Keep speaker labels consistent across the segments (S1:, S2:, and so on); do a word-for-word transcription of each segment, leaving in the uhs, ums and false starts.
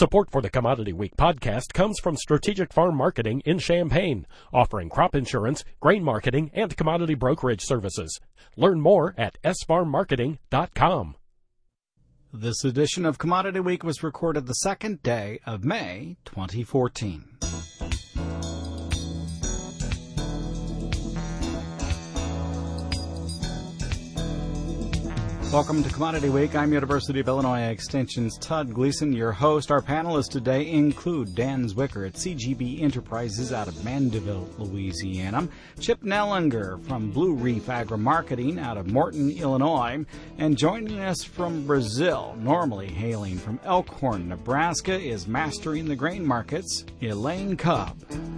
S1: Support for the Commodity Week podcast comes from Strategic Farm Marketing in Champaign, offering crop insurance, grain marketing, and commodity brokerage services. Learn more at s farm marketing dot com.
S2: This edition of Commodity Week was recorded the second day of May twenty fourteen. Welcome to Commodity Week. I'm University of Illinois Extension's Todd Gleason, your host. Our panelists today include Dan Zwicker at C G B Enterprises out of Mandeville, Louisiana, Chip Nellinger from Blue Reef Agri-Marketing out of Morton, Illinois, and joining us from Brazil, normally hailing from Elkhorn, Nebraska, is mastering the grain markets, Elaine Cobb.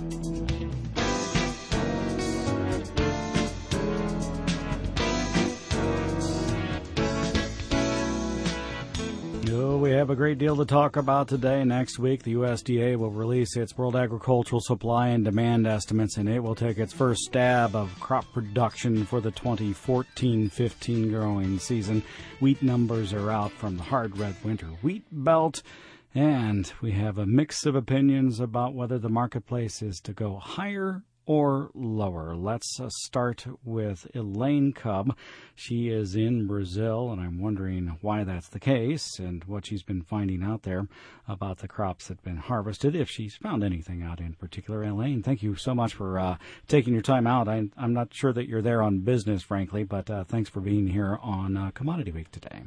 S2: We have a great deal to talk about today. Next week, the U S D A will release its World Agricultural Supply and Demand estimates, and it will take its first stab of crop production for the twenty fourteen fifteen growing season. Wheat numbers are out from the hard red winter wheat belt, and we have a mix of opinions about whether the marketplace is to go higher or lower. Let's uh, start with Elaine Cobb. She is in Brazil, and I'm wondering why that's the case and what she's been finding out there about the crops that have been harvested, if she's found anything out in particular. Elaine, thank you so much for uh, taking your time out. I, I'm not sure that you're there on business, frankly, but uh, thanks for being here on uh, Commodity Week today.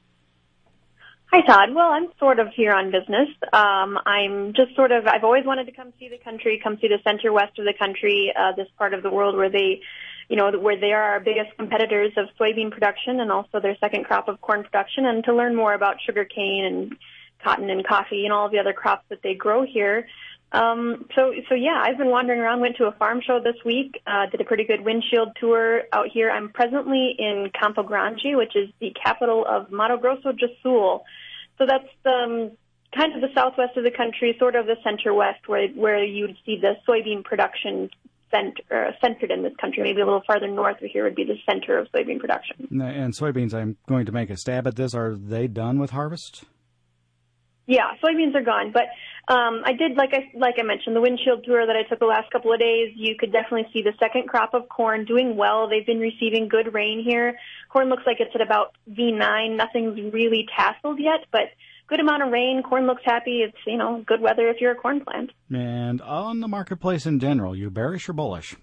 S3: Hi, Todd. Well, I'm sort of here on business. Um, I'm just sort of, I've always wanted to come see the country, come see the center west of the country, uh, this part of the world where they, you know, where they are our biggest competitors of soybean production and also their second crop of corn production, and to learn more about sugarcane and cotton and coffee and all of the other crops that they grow here. Um, so, so yeah, I've been wandering around, went to a farm show this week, uh, did a pretty good windshield tour out here. I'm presently in Campo Grande, which is the capital of Mato Grosso do Sul. So that's um, kind of the southwest of the country, sort of the center west, where where you would see the soybean production cent- uh, centered in this country. Maybe a little farther north of here would be the center of soybean production.
S2: And soybeans, I'm going to make a stab at this. Are they done with harvest?
S3: Yeah, soybeans are gone. But um, I did, like I like I mentioned, the windshield tour that I took the last couple of days, you could definitely see the second crop of corn doing well. They've been receiving good rain here. Corn looks like it's at about V nine. Nothing's really tasseled yet, but good amount of rain. Corn looks happy. It's, you know, good weather if you're a corn plant.
S2: And on the marketplace in general, you bearish or bullish?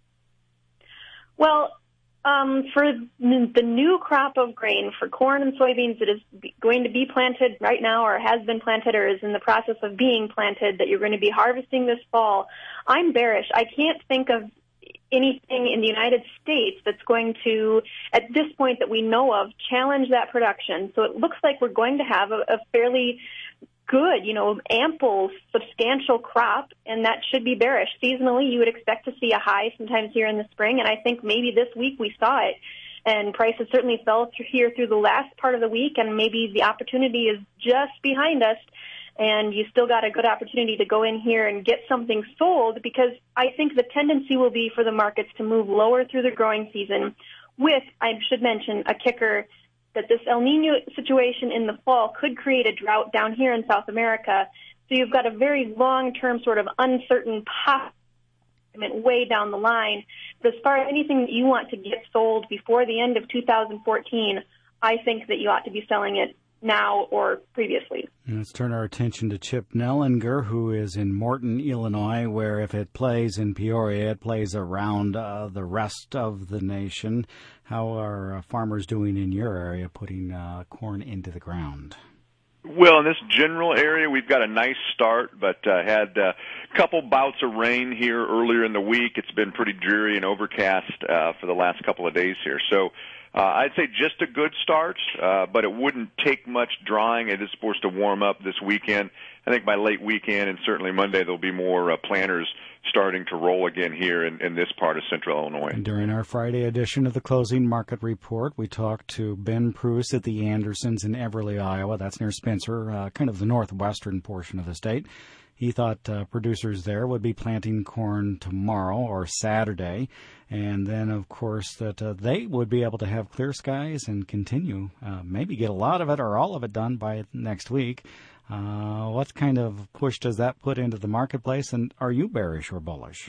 S3: Well, Um, for the new crop of grain, for corn and soybeans that is going to be planted right now or has been planted or is in the process of being planted that you're going to be harvesting this fall, I'm bearish. I can't think of anything in the United States that's going to, at this point that we know of, challenge that production. So it looks like we're going to have a, a fairly good, you know, ample, substantial crop, and that should be bearish. Seasonally, you would expect to see a high sometimes here in the spring, and I think maybe this week we saw it. And prices certainly fell through here through the last part of the week, and maybe the opportunity is just behind us, and you still got a good opportunity to go in here and get something sold, because I think the tendency will be for the markets to move lower through the growing season with, I should mention, a kicker that this El Nino situation in the fall could create a drought down here in South America. So you've got a very long-term sort of uncertain possibility way down the line. But as far as anything that you want to get sold before the end of two thousand fourteen, I think that you ought to be selling it now or previously.
S2: Let's turn our attention to Chip Nellinger, who is in Morton, Illinois, where if it plays in Peoria, it plays around uh, the rest of the nation. How are uh, farmers doing in your area putting uh, corn into the ground?
S4: Well, in this general area, we've got a nice start, but uh, had a couple bouts of rain here earlier in the week. It's been pretty dreary and overcast uh, for the last couple of days here. So uh, I'd say just a good start, uh, but it wouldn't take much drying. It is supposed to warm up this weekend. I think by late weekend and certainly Monday, there'll be more uh, planters starting to roll again here in, in this part of central Illinois.
S2: And during our Friday edition of the Closing Market Report, we talked to Ben Pruce at the Andersons in Everly, Iowa. That's near Spencer, uh, kind of the northwestern portion of the state. He thought uh, producers there would be planting corn tomorrow or Saturday, and then, of course, that uh, they would be able to have clear skies and continue, uh, maybe get a lot of it or all of it done by next week. Uh, what kind of push does that put into the marketplace, and are you bearish or bullish?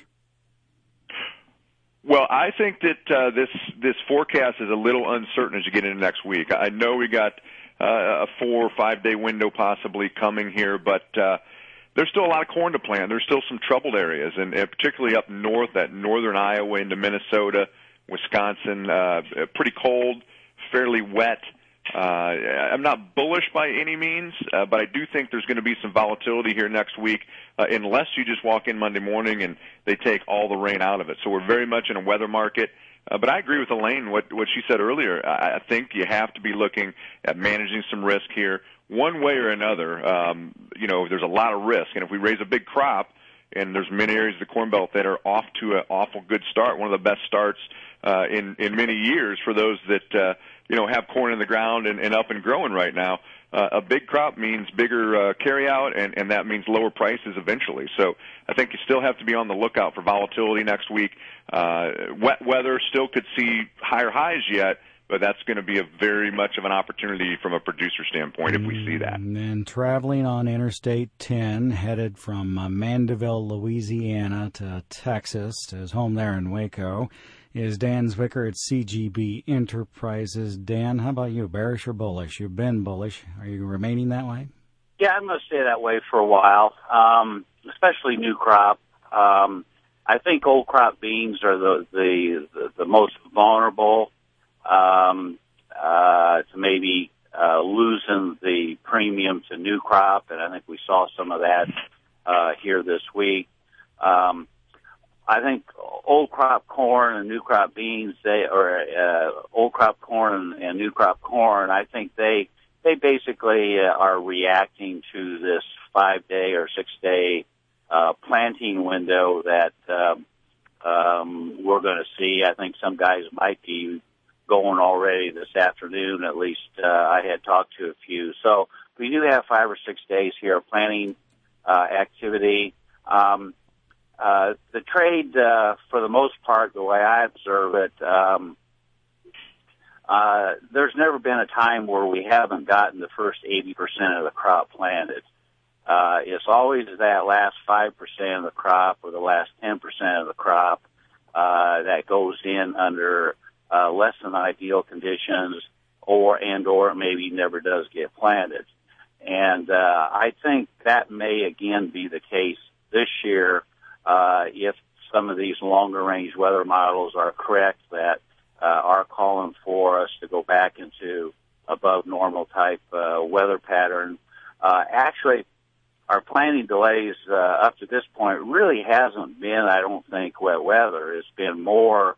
S4: Well, I think that uh, this this forecast is a little uncertain as you get into next week. I know we got uh, a four or five day window possibly coming here, but uh, there's still a lot of corn to plant. There's still some troubled areas, and, and particularly up north, at northern Iowa into Minnesota, Wisconsin, uh, pretty cold, fairly wet. Uh, I'm not bullish by any means, uh, but I do think there's going to be some volatility here next week, uh, unless you just walk in Monday morning and they take all the rain out of it. So we're very much in a weather market. Uh, but I agree with Elaine, what, what she said earlier. I, I think you have to be looking at managing some risk here one way or another. Um, you know, there's a lot of risk. And if we raise a big crop, and there's many areas of the Corn Belt that are off to an awful good start, one of the best starts uh, in, in many years for those that, uh, you know, have corn in the ground and, and up and growing right now. Uh, a big crop means bigger uh, carryout, and, and that means lower prices eventually. So I think you still have to be on the lookout for volatility next week. Uh, wet weather still could see higher highs yet, but that's going to be a very much of an opportunity from a producer standpoint if we see that.
S2: And then traveling on Interstate ten, headed from uh, Mandeville, Louisiana to Texas, to his home there in Waco, is Dan Zwicker at C G B Enterprises. Dan, how about you, bearish or bullish? You've been bullish. Are you remaining that way?
S5: Yeah, I'm going to stay that way for a while, um, especially new crop. Um, I think old crop beans are the, the, the, the most vulnerable um, uh, to maybe uh, losing the premium to new crop, and I think we saw some of that uh, here this week. Um, I think old crop corn and new crop beans, they or uh, old crop corn and, and new crop corn, I think they they basically uh, are reacting to this five day or six day uh, planting window that um, um, we're going to see. I think some guys might be going already this afternoon. At least uh, I had talked to a few. So we do have five or six days here of planting uh, activity. Um, Uh, the trade, uh, for the most part, the way I observe it, um, uh, there's never been a time where we haven't gotten the first eighty percent of the crop planted. Uh, it's always that last five percent of the crop or the last ten percent of the crop, uh, that goes in under, uh, less than ideal conditions or, and or maybe never does get planted. And, uh, I think that may again be the case this year. Uh, if some of these longer-range weather models are correct that uh, are calling for us to go back into above-normal type uh, weather pattern. Uh, actually, our planting delays uh, up to this point really hasn't been, I don't think, wet weather. It's been more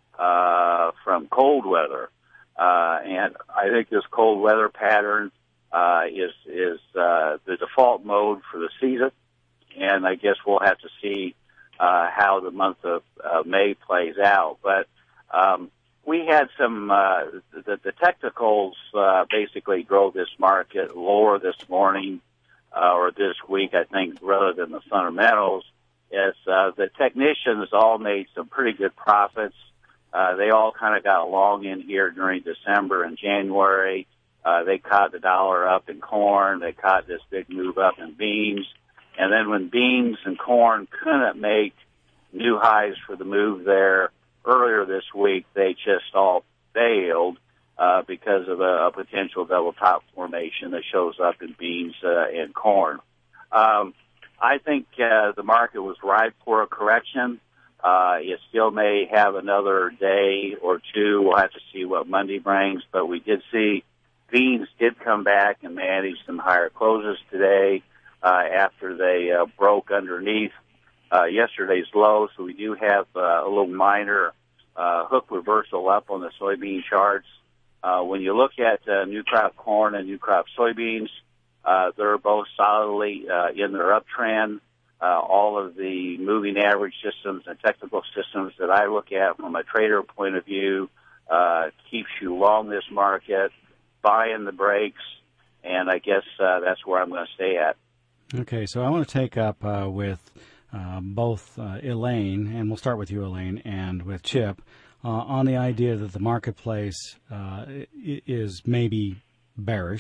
S5: uh, from cold weather. Uh, and I think this cold weather pattern uh, is, is uh, the default mode for the season. And I guess we'll have to see uh, how the month of uh, May plays out. But um, we had some, uh, the, the technicals uh, basically drove this market lower this morning uh, or this week, I think, rather than the fundamentals, as uh, the technicians all made some pretty good profits. Uh, they all kind of got along in here during December and January. Uh, they caught the dollar up in corn. They caught this big move up in beans. And then when beans and corn couldn't make new highs for the move there earlier this week, they just all failed uh, because of a, a potential double top formation that shows up in beans uh, and corn. Um, I think uh, the market was ripe for a correction. Uh, it still may have another day or two. We'll have to see what Monday brings, but we did see beans did come back and manage some higher closes today. Uh, after they uh, broke underneath uh, yesterday's low. So we do have uh, a little minor uh, hook reversal up on the soybean charts. Uh, when you look at uh, new crop corn and new crop soybeans, uh, they're both solidly uh, in their uptrend. Uh, all of the moving average systems and technical systems that I look at from a trader point of view uh, keeps you long this market, buying the breaks, and I guess uh, that's where I'm going to stay at.
S2: Okay, so I want to take up uh, with uh, both uh, Elaine, and we'll start with you, Elaine, and with Chip, uh, on the idea that the marketplace uh, is maybe bearish.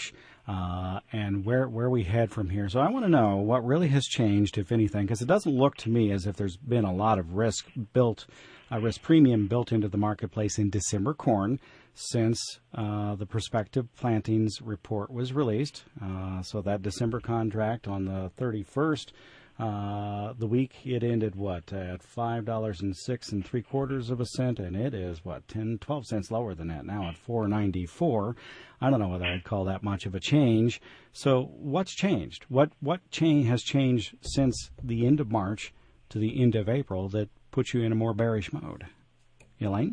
S2: uh, and where where we head from here. So I want to know what really has changed, if anything, because it doesn't look to me as if there's been a lot of risk built, a risk premium built into the marketplace in December corn since uh, the prospective plantings report was released. Uh, so that December contract on the thirty-first, uh, the week it ended, what, at five dollars and six and three quarters of a cent, and it is, what, ten, twelve cents lower than that now at four ninety-four. I don't know whether I'd call that much of a change. So what's changed? What, what change has changed since the end of March to the end of April that puts you in a more bearish mode? Elaine?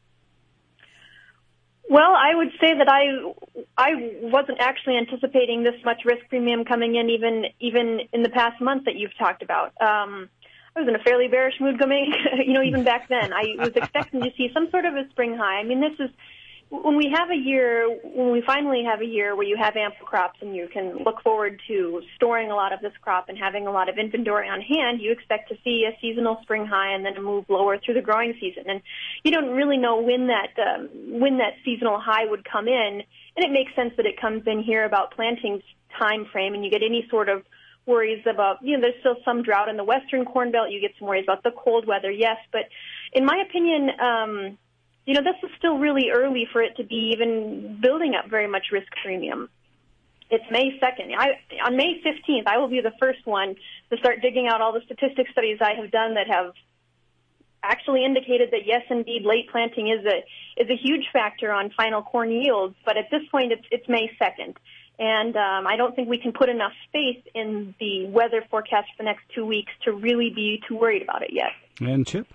S3: Well, I would say that I I wasn't actually anticipating this much risk premium coming in even even in the past month that you've talked about. Um, I was in a fairly bearish mood coming, you know, even back then. I was expecting to see some sort of a spring high. I mean, this is when we have a year, when we finally have a year where you have ample crops and you can look forward to storing a lot of this crop and having a lot of inventory on hand, you expect to see a seasonal spring high and then a move lower through the growing season. And you don't really know when that um, when that seasonal high would come in, and it makes sense that it comes in here about planting time frame, and you get any sort of worries about, you know, there's still some drought in the western corn belt. You get some worries about the cold weather, yes, but in my opinion, um, you know, this is still really early for it to be even building up very much risk premium. It's May second. I, on May fifteenth, I will be the first one to start digging out all the statistic studies I have done that have actually indicated that, yes, indeed, late planting is a is a huge factor on final corn yields. But at this point, it's, it's May second. And um, I don't think we can put enough space in the weather forecast for the next two weeks to really be too worried about it yet.
S2: And Chip?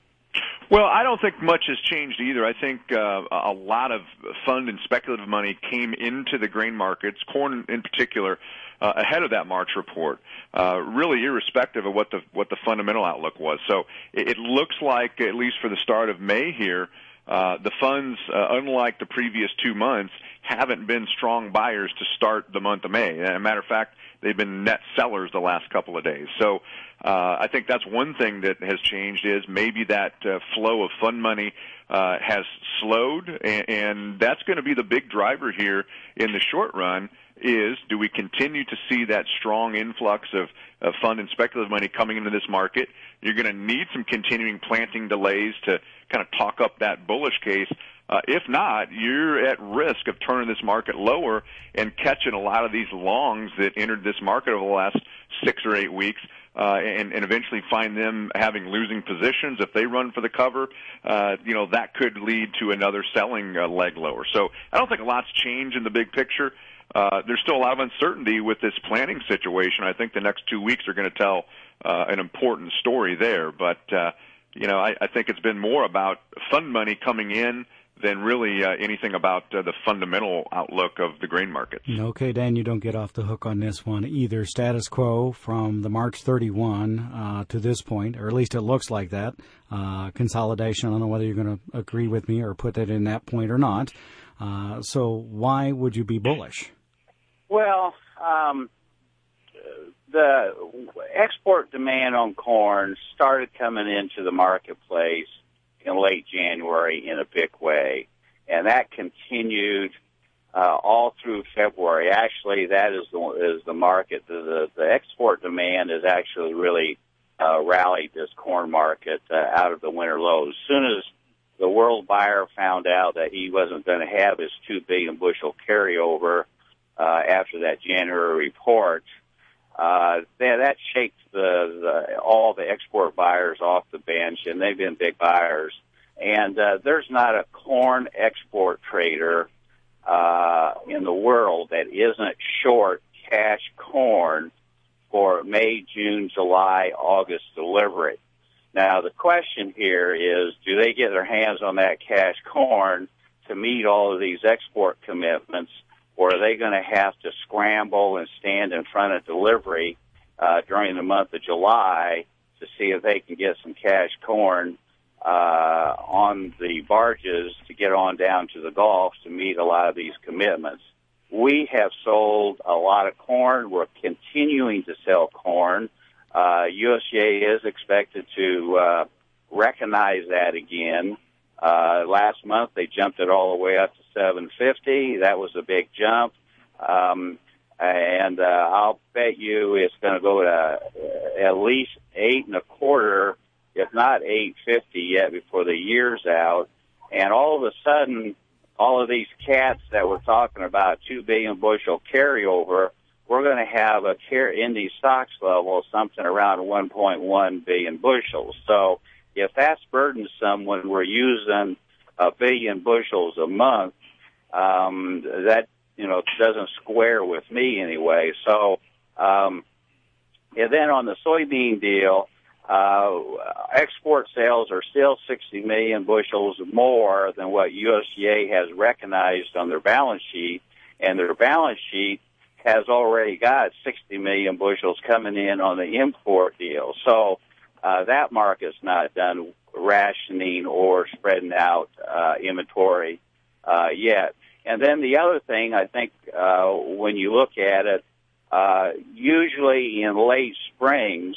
S4: Well, I don't think much has changed either. I think uh, a lot of fund and speculative money came into the grain markets, corn in particular, uh, ahead of that March report, uh, really irrespective of what the what the fundamental outlook was. So it, it looks like, at least for the start of May here, uh, the funds, uh, unlike the previous two months, haven't been strong buyers to start the month of May. As a matter of fact, they've been net sellers the last couple of days. So uh, I think that's one thing that has changed, is maybe that uh, flow of fund money uh, has slowed, and, and that's going to be the big driver here in the short run, is do we continue to see that strong influx of, of fund and speculative money coming into this market? You're going to need some continuing planting delays to kind of talk up that bullish case. Uh, if not, you're at risk of turning this market lower and catching a lot of these longs that entered this market over the last six or eight weeks, uh, and, and eventually find them having losing positions. If they run for the cover, uh, you know, that could lead to another selling uh, leg lower. So I don't think a lot's changed in the big picture. Uh, there's still a lot of uncertainty with this planning situation. I think the next two weeks are going to tell uh, an important story there. But, uh, you know, I, I think it's been more about fund money coming in than really uh, anything about uh, the fundamental outlook of the grain markets.
S2: Okay, Dan, you don't get off the hook on this one either. Status quo from the March thirty-first uh, to this point, or at least it looks like that. Uh, consolidation, I don't know whether you're going to agree with me or put that in that point or not. Uh, so why would you be bullish?
S5: Well, um, the export demand on corn started coming into the marketplace in late January in a big way, and that continued uh, all through February. Actually, that is the is the market. The, the, the export demand has actually really uh, rallied this corn market uh, out of the winter lows. As soon as the world buyer found out that he wasn't going to have his two billion bushel carryover uh, after that January report, uh, that, that shaked the, the all the export buyers off the bench, and they've been big buyers. And uh, there's not a corn export trader uh, in the world that isn't short cash corn for May, June, July, August delivery. Now, the question here is, do they get their hands on that cash corn to meet all of these export commitments, or are they going to have to scramble and stand in front of delivery uh, during the month of July to see if they can get some cash corn uh, on the barges to get on down to the Gulf to meet a lot of these commitments? We have sold a lot of corn. We're continuing to sell corn. Uh, U S D A is expected to uh, recognize that again. Uh, last month they jumped it all the way up to seven fifty. That was a big jump. Um, and uh, I'll bet you it's going to go to uh, at least eight and a quarter, if not eight fifty yet before the year's out. And all of a sudden, all of these cats that we're talking about, two billion bushel carryover, we're going to have a car- in these stocks level something around one point one billion bushels. So if that's burdensome when we're using a billion bushels a month, um, that, you know, doesn't square with me anyway. So, um, and then on the soybean deal, uh, export sales are still sixty million bushels more than what U S D A has recognized on their balance sheet, and their balance sheet has already got sixty million bushels coming in on the import deal. So uh, that market's not done rationing or spreading out uh, inventory uh, yet. And then the other thing, I think, uh, when you look at it, uh, usually in late springs,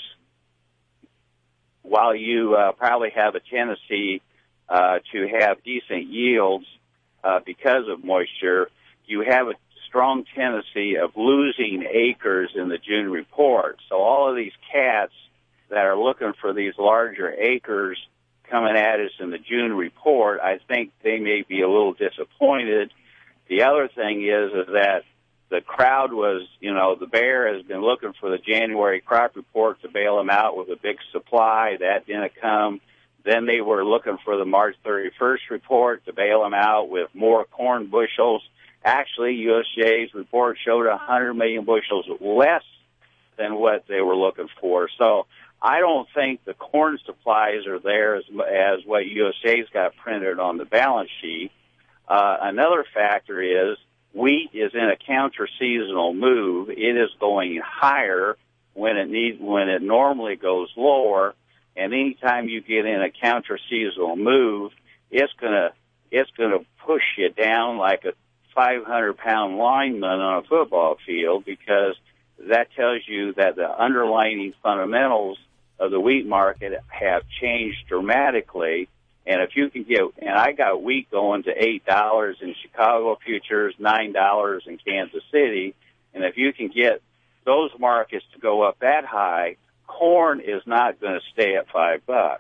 S5: while you uh, probably have a tendency uh, to have decent yields uh, because of moisture, you have a strong tendency of losing acres in the June report. So all of these cats that are looking for these larger acres coming at us in the June report, I think they may be a little disappointed. The other thing is, is that the crowd was, you know, the bear has been looking for the January crop report to bail them out with a big supply. That didn't come. Then they were looking for the March thirty-first report to bail them out with more corn bushels. Actually, U S D A's report showed one hundred million bushels less than what they were looking for. So I don't think the corn supplies are there as, as what U S D A's got printed on the balance sheet. Uh, another factor is wheat is in a counter-seasonal move. It is going higher when it need, when it normally goes lower. And anytime you get in a counter-seasonal move, it's gonna it's gonna push you down like a five hundred pound lineman on a football field, because that tells you that the underlying fundamentals of the wheat market have changed dramatically. And if you can get, and I got wheat going to eight dollars in Chicago futures, nine dollars in Kansas City, and if you can get those markets to go up that high, corn is not going to stay at five bucks.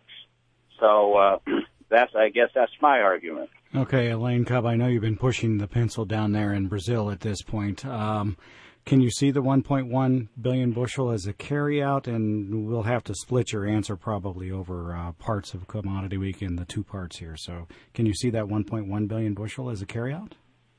S5: So uh, that's, I guess, that's my argument.
S2: Okay, Elaine Cub, I know you've been pushing the pencil down there in Brazil at this point. Um, can you see the one point one billion bushel as a carryout? And we'll have to split your answer probably over uh, parts of Commodity Week in the two parts here. So can you see that one point one billion bushel as a carryout?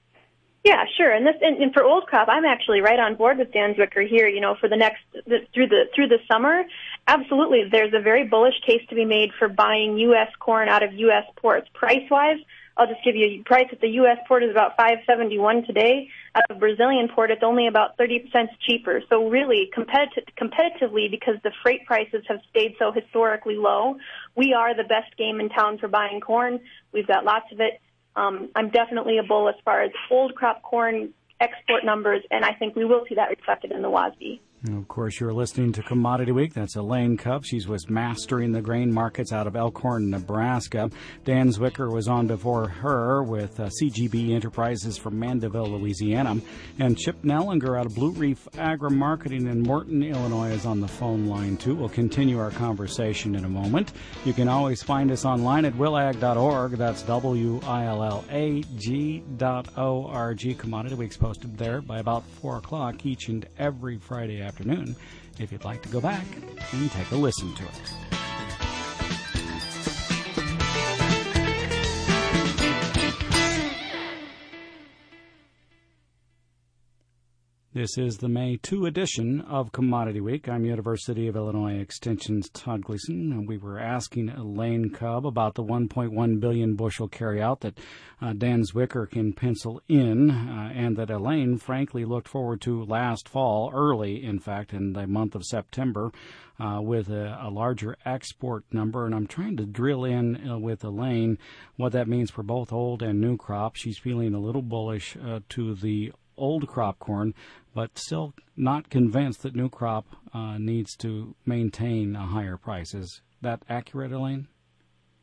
S3: Yeah, sure. And this, and, and for old crop, I'm actually right on board with Dan Zwicker here. You know, for the next the, through the through the summer, absolutely, there's a very bullish case to be made for buying U S corn out of U S ports. Price wise, I'll just give you a price at the U S port is about five seventy-one today. At the Brazilian port, it's only about thirty cents cheaper. So really, competitive, competitively, because the freight prices have stayed so historically low, we are the best game in town for buying corn. We've got lots of it. Um, I'm definitely a bull as far as old crop corn export numbers, and I think we will see that reflected in the W A S D.
S2: And of course, you're listening to Commodity Week. That's Elaine Cub. She's with Mastering the Grain Markets out of Elkhorn, Nebraska. Dan Zwicker was on before her with uh, C G B Enterprises from Mandeville, Louisiana. And Chip Nellinger out of Blue Reef Agri-Marketing in Morton, Illinois is on the phone line, too. We'll continue our conversation in a moment. You can always find us online at willag dot org. That's W I L L A G dot O R G. Commodity Week's posted there by about four o'clock each and every Friday afternoon, if you'd like to go back and take a listen to it. This is the May second edition of Commodity Week. I'm University of Illinois Extension's Todd Gleason, and we were asking Elaine Cub about the one point one billion bushel carryout that uh, Dan Zwicker can pencil in, uh, and that Elaine, frankly, looked forward to last fall, early, in fact, in the month of September, uh, with a, a larger export number. And I'm trying to drill in uh, with Elaine what that means for both old and new crop. She's feeling a little bullish uh, to the old crop corn, but still not convinced that new crop uh, needs to maintain a higher price. Is that accurate, Elaine?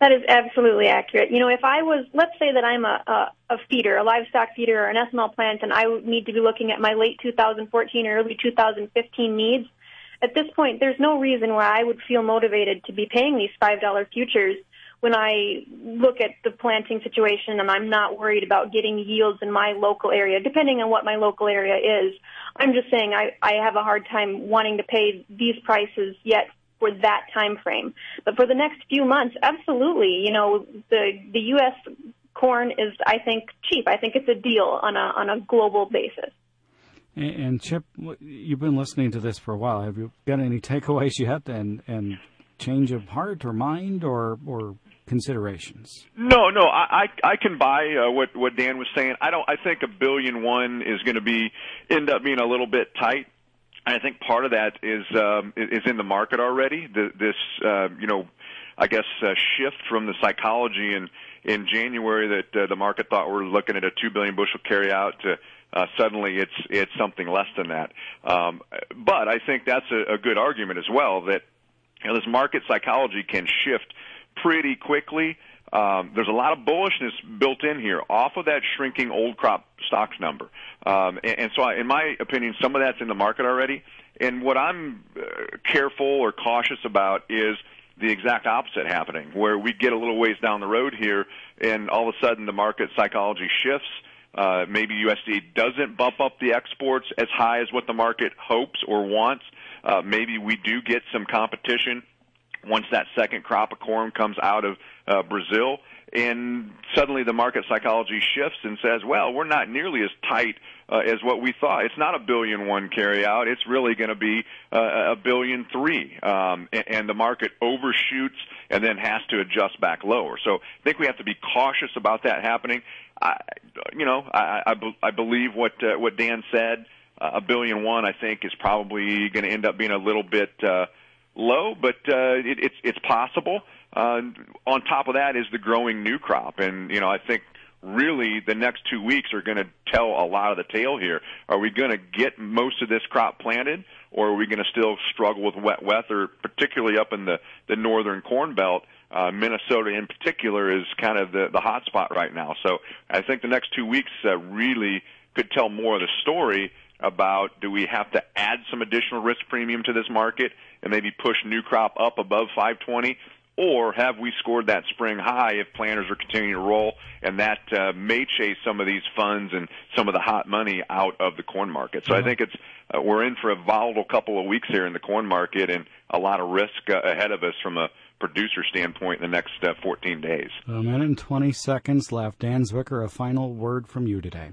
S3: That is absolutely accurate. You know, if I was, let's say that I'm a, a, a feeder, a livestock feeder or an ethanol plant, and I would need to be looking at my late two thousand fourteen or early two thousand fifteen needs, at this point, there's no reason why I would feel motivated to be paying these five dollar futures when I look at the planting situation and I'm not worried about getting yields in my local area, depending on what my local area is. I'm just saying I, I have a hard time wanting to pay these prices yet for that time frame. But for the next few months, absolutely, you know, the the U S corn is, I think, cheap. I think it's a deal on a on a global basis.
S2: And, and Chip, you've been listening to this for a while. Have you got any takeaways yet, and and change of heart or mind or or considerations?
S4: No, no, I I, I can buy uh, what what Dan was saying. I don't. I think a billion one is going to be end up being a little bit tight. I think part of that is um, is in the market already. The, this uh, you know, I guess uh, shift from the psychology in in January that uh, the market thought we're looking at a two billion bushel carryout to uh, suddenly it's it's something less than that. Um, but I think that's a, a good argument as well that you know, this market psychology can shift pretty quickly. Um, there's a lot of bullishness built in here off of that shrinking old crop stocks number. Um, and, and so, I, in my opinion, some of that's in the market already. And what I'm uh, careful or cautious about is the exact opposite happening, where we get a little ways down the road here, and all of a sudden the market psychology shifts. Uh, maybe U S D A doesn't bump up the exports as high as what the market hopes or wants. Uh, maybe we do get some competition once that second crop of corn comes out of uh, Brazil, and suddenly the market psychology shifts and says, well, we're not nearly as tight uh, as what we thought. It's not a billion one carryout. It's really going to be uh, a billion three, um, and, and the market overshoots and then has to adjust back lower. So I think we have to be cautious about that happening. I, you know, I, I, I believe what uh, what Dan said. Uh, a billion one, I think, is probably going to end up being a little bit uh, low, but uh, it, it's it's possible. Uh, on top of that is the growing new crop, and you know I think really the next two weeks are going to tell a lot of the tale here. Are we going to get most of this crop planted, or are we going to still struggle with wet weather, particularly up in the the northern Corn Belt? Uh, Minnesota in particular is kind of the the hot spot right now. So I think the next two weeks uh, really could tell more of the story about do we have to add some additional risk premium to this market and maybe push new crop up above five twenty, or have we scored that spring high if planters are continuing to roll, and that uh, may chase some of these funds and some of the hot money out of the corn market. So mm-hmm. I think it's uh, we're in for a volatile couple of weeks here in the corn market and a lot of risk uh, ahead of us from a producer standpoint in the next uh, fourteen days.
S2: A minute and twenty seconds left. Dan Zwicker, a final word from you today.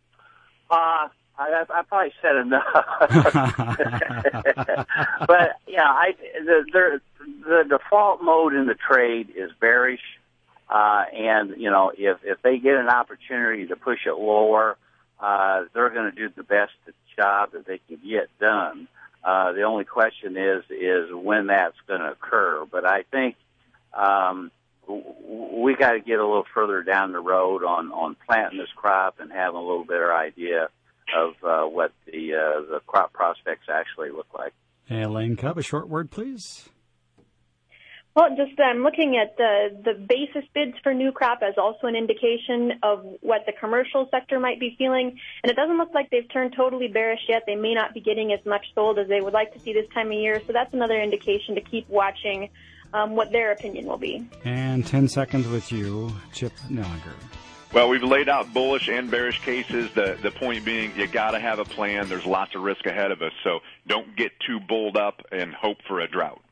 S5: Uh I, I probably said enough, but yeah, I the, the the default mode in the trade is bearish, uh, and you know if if they get an opportunity to push it lower, uh, they're going to do the best job that they can get done. Uh, the only question is is when that's going to occur. But I think um, we got to get a little further down the road on on planting this crop and having a little better idea of uh, what the uh, the crop prospects actually look like.
S2: Elaine Cubb, a short word, please.
S3: Well, just I'm um, looking at the, the basis bids for new crop as also an indication of what the commercial sector might be feeling. And it doesn't look like they've turned totally bearish yet. They may not be getting as much sold as they would like to see this time of year. So that's another indication to keep watching um, what their opinion will be.
S2: And ten seconds with you, Chip Nellinger.
S4: Well, we've laid out bullish and bearish cases. The the point being, you got to have a plan. There's lots of risk ahead of us, so don't get too bulled up and hope for a drought.